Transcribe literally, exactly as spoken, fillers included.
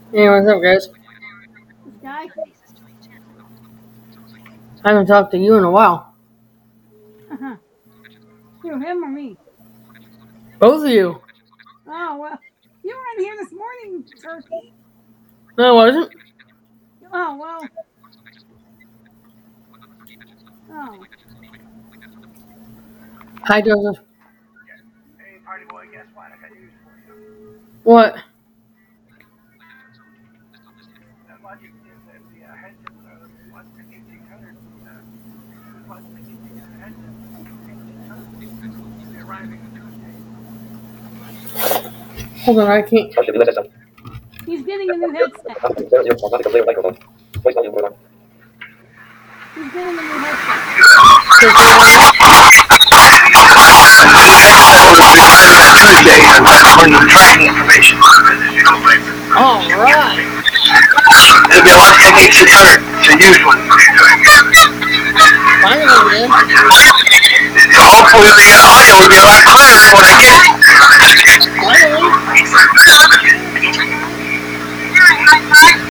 Hey, what's up, guys? This guy? I haven't talked to you in a while. Who, him or me? Both of you. Oh, well, you weren't here this morning, turkey. No, I wasn't. Oh, well. Oh. Hi, Joseph. Hey, party boy, guess what? I got news for you. What? That logic is that the uh, headset, uh, what, the eighteen hundred, uh, what, the eighteen hundred headset, eighteen hundred, will be arriving Tuesday. Hold on, I can't. He's getting a new headset. He's getting a new headset. Tuesday, and according to the tracking information. All right. It'll be a Logitech eighty-six hundred. It's a used one. Finally, man. Hopefully the audio will be a lot clearer when I